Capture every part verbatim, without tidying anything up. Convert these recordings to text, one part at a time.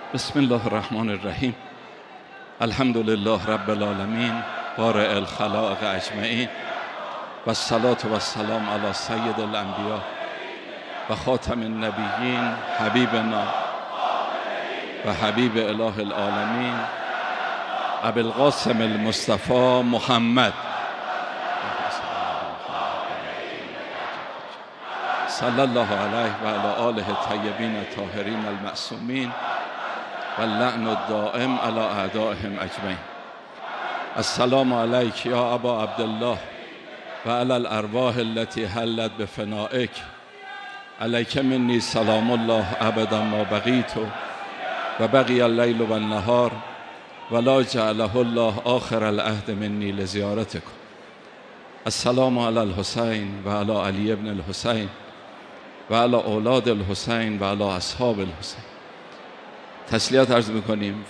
بسم الله الرحمن الرحیم. الحمد لله رب العالمین بارئ الخلائق اجمعین و الصلاة و السلام علی سید الانبیاء و خاتم النبیین حبیبنا و حبیب اله العالمین ابی القاسم المصطفى محمد صلی الله علیه و علی آله الطیبین الطاهرین المعصومین و اللعن الدائم علی اعدائهم اجمعین. السلام علیک یا ابا عبدالله و علی الارواح التي حلت بفنائک. علیک منی سلام الله ابدا ما بقیت و بقی اللیل و النهار ولا جعله الله آخر العهد منی لزیارتکم. السلام علی الحسین و علی علی ابن الحسین و علی اولاد الحسین و علی اصحاب الحسین. تسلیت عرض میکنیم.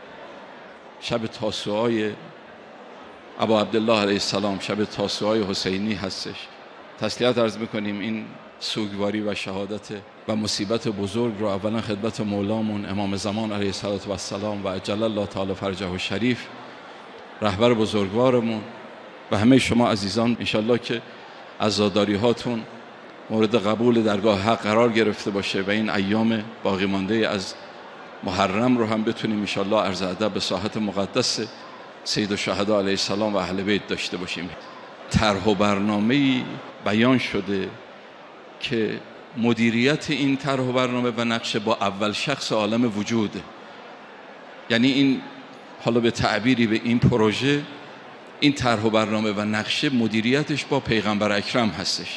شب تاسوعای ابا عبدالله علیه السلام، شب تاسوعای حسینی هستش. تسلیت عرض میکنیم. این سوگواری و شهادت و مصیبت بزرگ رو اولا خدمت مولامون امام زمان علیه السلام و عجل الله تعالی فرجه الشریف، رهبر بزرگوارمون و همه شما عزیزان انشالله که عزاداری هاتون مورد قبول درگاه حق قرار گرفته باشه و این ایام باقی مانده از محرم رو هم بتونیم انشالله عرض ادب به ساحت مقدس سید الشهدا علیه السلام و اهل بیت داشته باشیم. طرح و برنامه‌ای بیان شده که مدیریت این طرح و برنامه و نقشه با اول شخص عالم وجوده. یعنی این حالا به تعبیری به این پروژه، این طرح و برنامه و نقشه مدیریتش با پیغمبر اکرم هستش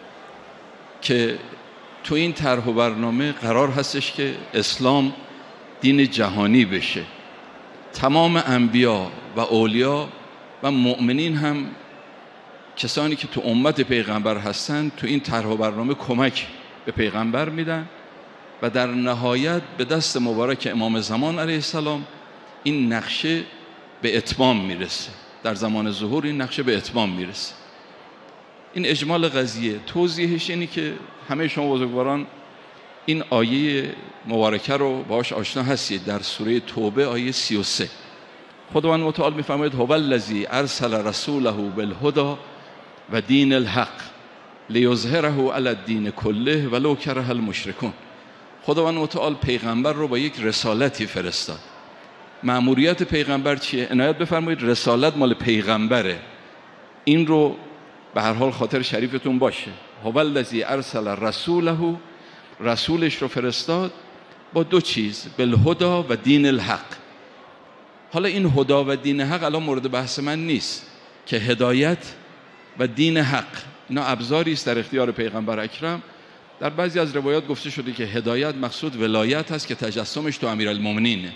که تو این طرح و برنامه قرار هستش که اسلام دین جهانی بشه. تمام انبیا و اولیا و مؤمنین هم کسانی که تو امت پیغمبر هستن تو این طرح و برنامه کمک به پیغمبر میدن و در نهایت به دست مبارک امام زمان علیه السلام این نقشه به اتمام میرسه. در زمان ظهور این نقشه به اتمام میرسه. این اجمال قضیه. توضیحش اینی که همه شما بزرگواران این آیه مبارکه رو باهاش آشنا هستید. در سوره توبه آیه سی و سه خداوند متعال میفرماید هو الذی ارسل رسوله بالهدى و دین الحق لیظهره علی الدین کله ولو کره المشرکون. خداوند متعال پیغمبر رو با یک رسالتی فرستاد. مأموریت پیغمبر چیه؟ عنایت بفرمایید رسالت مال پیغمبره. این رو به هر حال خاطر شریفتون باشه. هو الذی ارسل رسوله، رسولش رو فرستاد با دو چیز، بالهدى و دین الحق. حالا این هدا و دین حق الان مورد بحث من نیست که هدایت و دین حق اینا ابزاری است در اختیار پیغمبر اکرم. در بعضی از روایات گفته شده که هدایت مقصود ولایت هست که تجسمش تو امیرالمومنینه.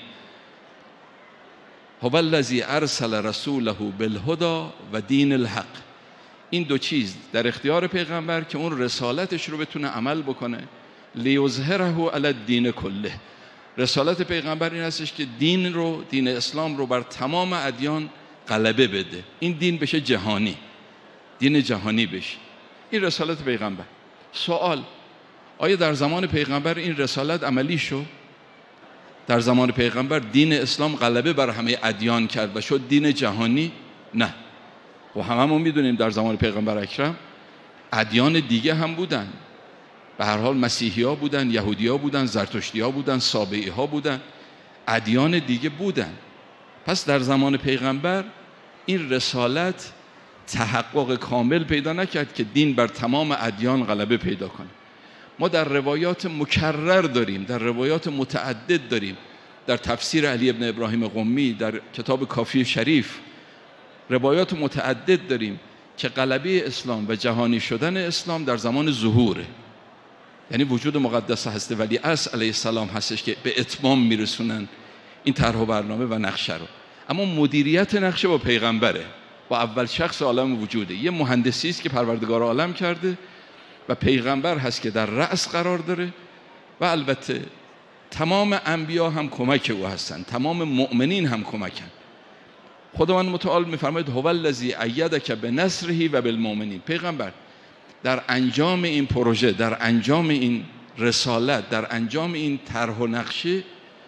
هو الذی ارسل رسوله بالهدى و دین الحق. این دو چیز در اختیار پیغمبر که اون رسالتش رو بتونه عمل بکنه. لیظهره علی الدین کله. رسالت پیغمبر این هستش که دین رو، دین اسلام رو بر تمام ادیان غلبه بده. این دین بشه جهانی، دین جهانی بشه. این رسالت پیغمبر. سوال: آیا در زمان پیغمبر این رسالت عملی شد؟ در زمان پیغمبر دین اسلام غلبه بر همه ادیان کرد و شد دین جهانی؟ نه. و هممون میدونیم در زمان پیغمبر اکرم ادیان دیگه هم بودن. به هر حال مسیحی ها بودن، یهودی ها بودن، زرتشتی ها بودن، سابعی ها بودن، ادیان دیگه بودن. پس در زمان پیغمبر این رسالت تحقق کامل پیدا نکرد که دین بر تمام ادیان غلبه پیدا کنه. ما در روایات مکرر داریم، در روایات متعدد داریم. در تفسیر علی ابن ابراهیم قمی، در کتاب کافی شریف روایات متعدد داریم که غلبه اسلام و جهانی شدن اسلام در زمان ظهوره. یعنی وجود مقدس هست ولی اصل علیه السلام هستش که به اتمام میرسونن این طرح و برنامه و نقشه رو. اما مدیریت نقشه با پیغمبره، با اول شخص عالم وجوده. یه مهندسی است که پروردگار عالم کرده و پیغمبر هست که در رأس قرار داره و البته تمام انبیا هم کمک او هستن، تمام مؤمنین هم کمکن. خداوند متعال میفرماید هو الذی ایدک بنصره و بالمؤمنین. پیغمبر در انجام این پروژه، در انجام این رسالت، در انجام این طرح و نقشه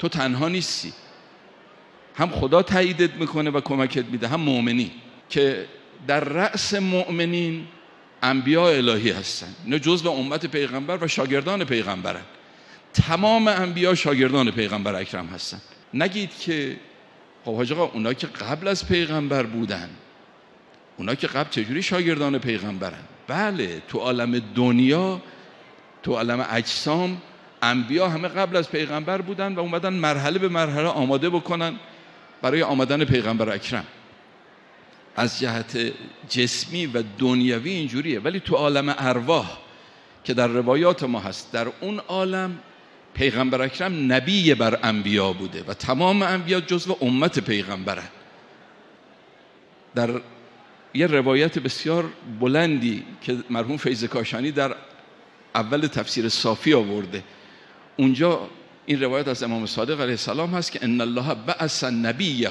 تو تنها نیستی، هم خدا تاییدت میکنه و کمکت میده، هم مؤمنی که در رأس مؤمنین انبیاء الهی هستن. اینا جزء امت پیغمبر و شاگردان پیغمبرن. تمام انبیا شاگردان پیغمبر اکرم هستن. نگید که خب حاج آقا اونا که قبل از پیغمبر بودن، اونا که قبل چجوری شاگردان پیغمبرن؟ بله، تو عالم دنیا، تو عالم اجسام، انبیا همه قبل از پیغمبر بودن و اومدن مرحله به مرحله آماده بکنن برای آمدن پیغمبر اکرم. از جهت جسمی و دنیوی اینجوریه. ولی تو عالم ارواح که در روایات ما هست، در اون عالم پیغمبر اکرم نبی بر انبیا بوده و تمام انبیا جزو امت پیغمبرن. در یه روایت بسیار بلندی که مرحوم فیض کاشانی در اول تفسیر صافی آورده، اونجا این روایت از امام صادق علیه السلام هست که ان الله بعث نبیه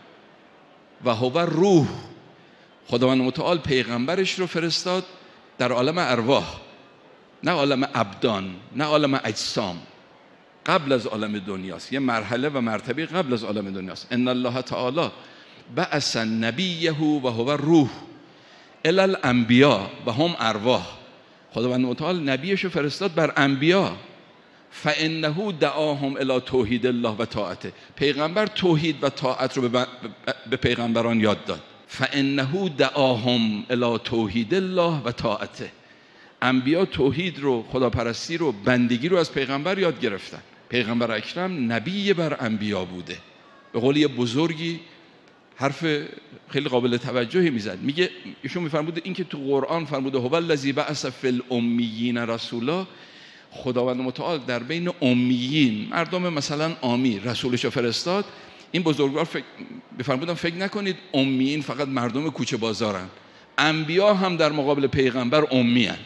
و هو روح. خداوند متعال پیغمبرش رو فرستاد در عالم ارواح، نه عالم ابدان، نه عالم اجسام، قبل از عالم دنیاست. یه مرحله و مرتبه قبل از عالم دنیاست. ان الله تعالی بعث نبیه و هو روح الی الانبیاء و هم ارواح. خداوند متعال نبیش رو فرستاد بر انبیا. فانه دعاهم الی توحید الله و طاعته. پیغمبر توحید و طاعت رو به پیغمبران یاد داد. فانه دعاهم الی توحید الله و طاعته. انبیا توحید رو، خداپرستی رو، بندگی رو از پیغمبر یاد گرفتن. پیغمبر اکرم نبی بر انبیا بوده. به قول یه بزرگی حرف خیلی قابل توجهی میزد. میگه ایشون میفرموده این که تو قرآن فرموده هو الذی بعث فی الامیین رسولا، خداوند متعال در بین امیین، مردم مثلا عامی، رسولش رو فرستاد. این بزرگوار فکر بفرمودن فکر نکنید امیین فقط مردم کوچه بازارن. انبیا هم در مقابل پیغمبر امی هن.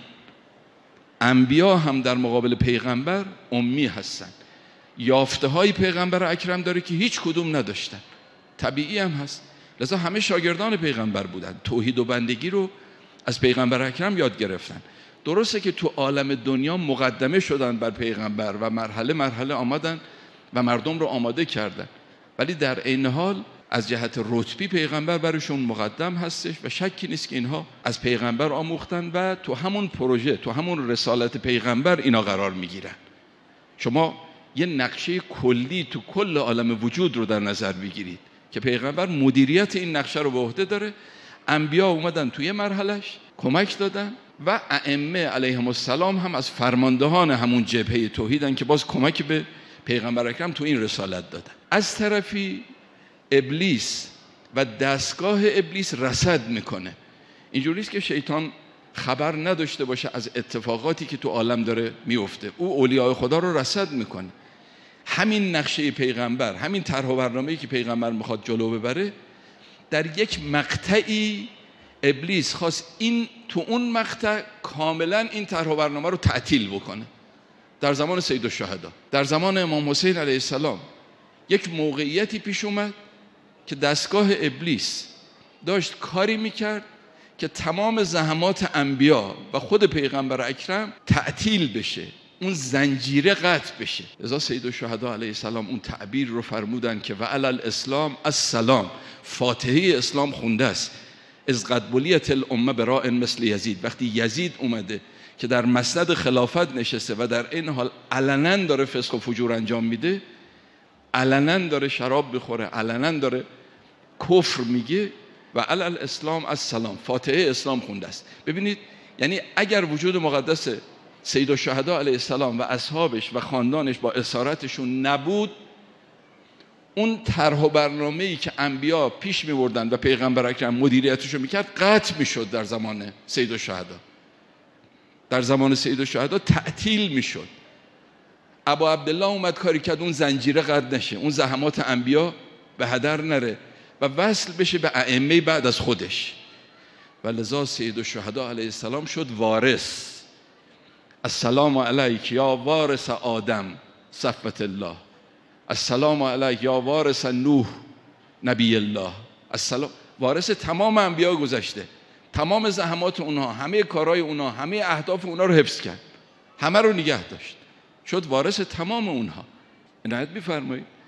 انبیا هم در مقابل پیغمبر امی هستن. یافته های پیغمبر اکرم داره که هیچ کدوم نداشتن. طبیعی هم هست. لذا همه شاگردان پیغمبر بودن. توحید و بندگی رو از پیغمبر اکرم یاد گرفتن. درسته که تو عالم دنیا مقدمه شدن بر پیغمبر و مرحله مرحله آمدن و مردم رو آماده کردن، ولی در عین حال از جهت رتبی پیغمبر برشون مقدم هستش و شکی نیست که اینها از پیغمبر آموختن و تو همون پروژه، تو همون رسالت پیغمبر اینا قرار میگیرن. شما یه نقشه کلی تو کل عالم وجود رو در نظر بگیرید که پیغمبر مدیریت این نقشه رو به عهده داره. انبیا اومدن توی مرحلهش کمک دادن و ائمه علیهم السلام هم از فرماندهان همون جبهه توحیدن که باز کمک به پیغمبر اکرم تو این رسالت دادن. از طرفی ابلیس و دستگاه ابلیس رصد میکنه. اینجوریست که شیطان خبر نداشته باشه از اتفاقاتی که تو عالم داره میفته. او اولیاء خدا رو رصد میکنه. همین نقشه پیغمبر، همین طرح و برنامه‌ای که پیغمبر میخواد جلو ببره، در یک مقطعی ابلیس خواست این تو اون مقطع کاملا این طرح و برنامه رو تعطیل بکنه. در زمان سید الشهدا، در زمان امام حسین علیه السلام، یک موقعیتی پیش اومد که دستگاه ابلیس داشت کاری میکرد که تمام زحمات انبیا و خود پیغمبر اکرم تعطیل بشه، اون زنجیره قطع بشه. لذا سید الشهدا علیه السلام اون تعبیر رو فرمودن که و علی الاسلام السلام، فاتحه اسلام خونده است. از قد بلیت الامه براء مثل یزید. وقتی یزید اومده که در مسند خلافت نشسته و در این حال علنا داره فسق و فجور انجام میده، علنا داره شراب بخوره، علنا داره کفر میگه، و علی الاسلام السلام، فاتحه اسلام خونده است. ببینید، یعنی اگر وجود مقدس سید الشهدا علیه السلام و اصحابش و خاندانش با اسارتشون نبود، اون طرح و برنامه‌ای که انبیا پیش می‌بردن و پیغمبر اکرم مدیریتشو میکرد قطع میشد. در زمان سید الشهدا در زمان سید الشهدا تعطیل میشد. ابا عبدالله اومد کاری کرد اون زنجیره قطع نشه، اون زحمات انبیا به هدر نره و وصل بشه به ائمه بعد از خودش. و لذا سید الشهدا علیه السلام شد وارث. السلام علیک یا وارث آدم صفوت الله، السلام علیک یا وارث نوح نبی الله. السلام، وارث تمام انبیا گذشته، تمام زحمات اونها، همه کارهای اونها، همه اهداف اونها رو حفظ کرد، همه رو نگه داشت، شد وارث تمام اونها. عنایت بفرمایید.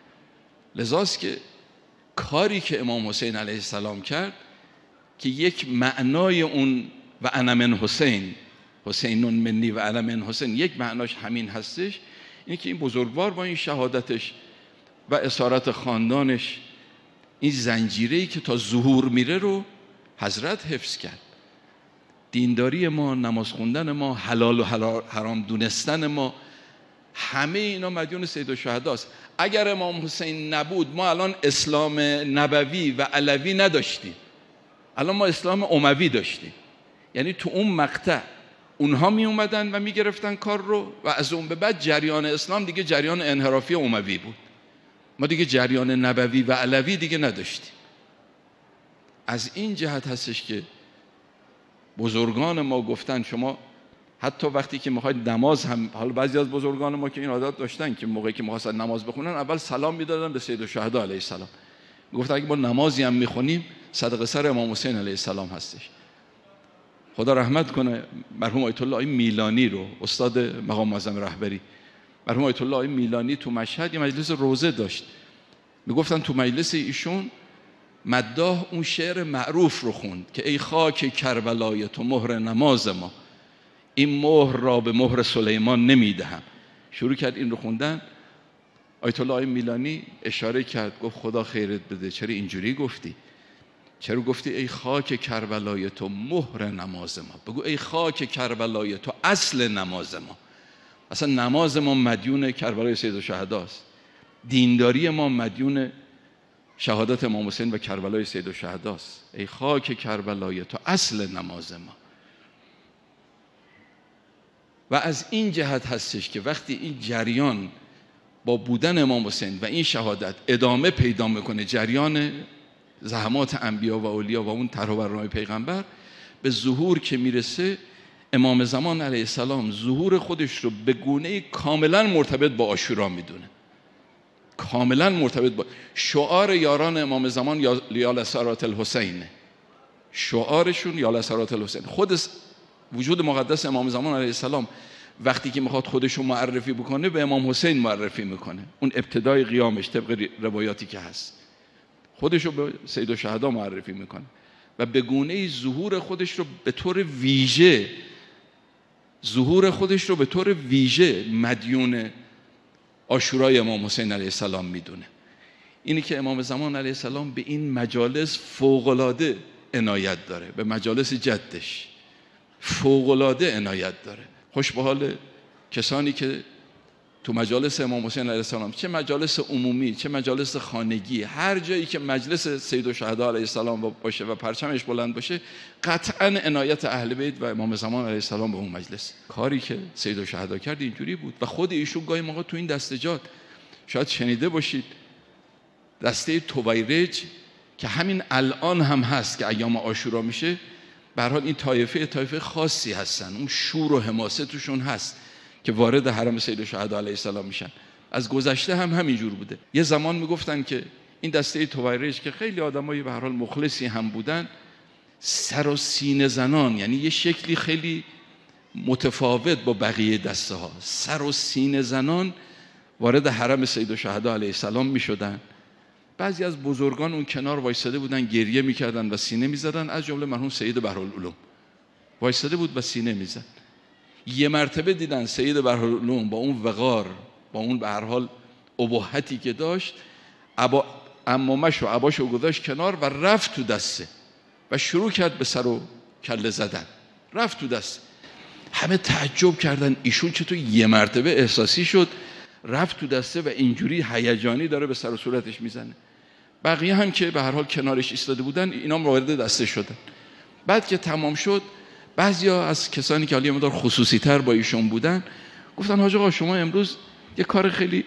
لذاست که کاری که امام حسین علیه السلام کرد که یک معنای اون و انا من حسین، حسینون منی و انا من حسین، یک معناش همین هستش، اینه که این بزرگوار با این شهادتش و اسارت خاندانش این زنجیره‌ای که تا ظهور میره رو حضرت حفظ کرد. دینداری ما، نماز خوندن ما، حلال و حرام دونستن ما، همه اینا مدیون سیدالشهداست. اگر امام حسین نبود ما الان اسلام نبوی و علوی نداشتیم، الان ما اسلام اموی داشتیم. یعنی تو اون مقطع اونها می اومدن و می گرفتن کار رو و از اون به بعد جریان اسلام دیگه جریان انحرافی اموی بود، ما دیگه جریان نبوی و علوی دیگه نداشتیم. از این جهت هستش که بزرگان ما گفتن شما حتی وقتی که میخواید نماز هم، حالا بعضی از بزرگان ما که این عادت داشتن که موقعی که میخواستن نماز بخونن اول سلام میدادن به سیدالشهدا علیه السلام، میگفتن اگه ما نمازی هم میخونیم صدقه سر امام حسین علیه السلام هستش. خدا رحمت کنه مرحوم آیت الله میلانی رو، استاد مقام معظم رهبری، مرحوم آیت الله میلانی تو مشهد یه مجلس روزه داشت، میگفتن تو مجلس ایشون مداح اون شعر معروف رو خوند که ای خاک کربلای تو مهر نماز ما، این مهر را به مهر سلیمان نمیدهم. شروع کرد این رو خوندن. آیت الله میلانی اشاره کرد، گفت خدا خیرت بده، چرا اینجوری گفتی؟ چرا گفتی ای خاک کربلای تو مهر نماز ما؟ بگو ای خاک کربلای تو اصل نماز ما. اصلا نماز ما مدیون کربلای سیدالشهداست، دینداری ما مدیون شهادت امام حسین و کربلای سیدالشهداست. ای خاک کربلای تو اصل نماز ما. و از این جهت هستش که وقتی این جریان با بودن امام حسین و این شهادت ادامه پیدا میکنه، جریان زحمات انبیا و اولیا و اون طرح و برنامه پیغمبر به ظهور که میرسه، امام زمان علیه السلام ظهور خودش رو به گونه کاملا مرتبط با عاشورا میدونه، کاملا مرتبط با شعار یاران امام زمان یا لسرات الحسین، شعارشون یا لسرات الحسین. خود وجود مقدس امام زمان علیه السلام وقتی که میخواد خودش رو معرفی بکنه به امام حسین معرفی میکنه، اون ابتدای قیامش طبق روایاتی که هست خودش رو به سیدالشهدا معرفی میکنه و به گونه ظهور خودش رو به طور ویژه ظهور خودش رو به طور ویژه مدیون عاشورای امام حسین علیه السلام میدونه. اینی که امام زمان علیه السلام به این مجالس فوق‌العاده عنایت داره، به مجالس جدش فوق‌العاده عنایت داره. خوش به حال کسانی که تو مجالس امام حسین علیه السلام، چه مجالس عمومی چه مجالس خانگی، هر جایی که مجلس سیدالشهدا علیه السلام باشه و پرچمش بلند باشه، قطعا عنایت اهل بیت و امام زمان علیه السلام به اون مجلس. کاری که سیدالشهدا کرد اینجوری بود و خود ایشون گاهی موقع تو این دستجات شاید شنیده باشید، دسته تویرج که همین الان هم هست که ایام عاشورا میشه، به هر حال این طایفه طایفه خاصی هستن، اون شور و حماسه توشون هست که وارد حرم سیدالشهدا علیه السلام میشن. از گذشته هم همینجور بوده. یه زمان میگفتن که این دسته تویرج که خیلی آدمای به هر حال مخلصی هم بودن، سر و سینه زنان، یعنی یه شکلی خیلی متفاوت با بقیه دسته ها، سر و سینه زنان وارد حرم سیدالشهدا علیه السلام میشدن. بعضی از بزرگان اون کنار وایساده بودن، گریه میکردن و سینه میزدن، از جمله مرحوم سید بحرالعلوم وایساده بود و سینه میزد. یه مرتبه دیدن سید بحرالعلوم با اون وقار، با اون به هر حال ابهتی که داشت، عبا عمامش و عباشو گذاشت کنار و رفت تو دسته و شروع کرد به سر و کله زدن، رفت تو دسته. همه تعجب کردن ایشون چطور یه مرتبه احساسی شد رفت تو دسته و اینجوری هیجانی داره به سر و صورتش میزنه. بقیه هم که به هر حال کنارش ایستاده بودن، اینا هم وارد دسته شدن. بعد که تمام شد، بعضیا از کسانی که حالا یه مقدار خصوصی تر با ایشون بودن گفتن حاج آقا شما امروز یه کار خیلی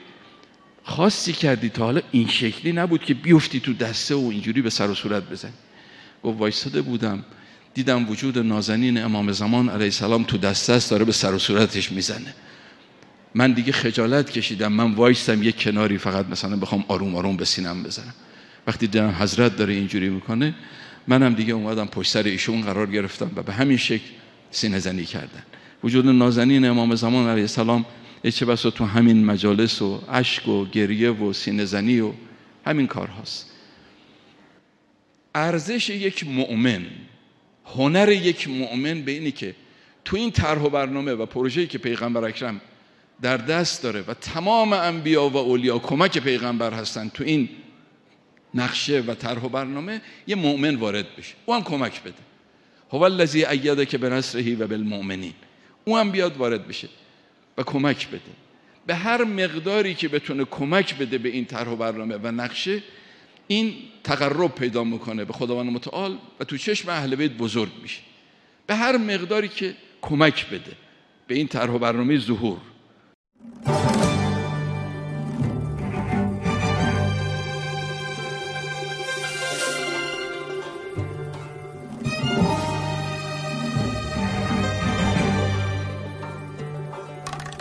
خاصی کردی، تا حالا این شکلی نبود که بیفتی تو دسته و اینجوری به سر و صورت بزنی. گفت وایساده بودم دیدم وجود نازنین امام زمان علیه السلام تو دسته است، داره به سر و صورتش میزنه. من دیگه خجالت کشیدم، من وایستم یک کناری فقط مثلا بخوام آروم آروم به سینم بزنم. وقتی دیدم حضرت داره اینجوری میکنه، منم دیگه اومدم پشت سر ایشون قرار گرفتم و به همین شکل سینه زنی کردن. وجود نازنین امام زمان علیه السلام چه بسا تو همین مجالس و اشک و گریه و سینه زنی و همین کار هاست. ارزش یک مؤمن، هنر یک مؤمن به اینی که تو این طرح و برنامه و پروژه‌ای که پیغمبر اکرم در دست داره و تمام انبیا و اولیا کمک پیغمبر هستن تو این نقشه و طرح و برنامه، یه مؤمن وارد بشه، او هم کمک بده. هو الذی ایدک بنصره و بالمؤمنین، او هم بیاد وارد بشه و کمک بده. به هر مقداری که بتونه کمک بده به این طرح و برنامه و نقشه، این تقرب پیدا میکنه به خداوند متعال و تو چشم اهل بیت بزرگ میشه. به هر مقداری که کمک بده به این طرح و برنامه ظهور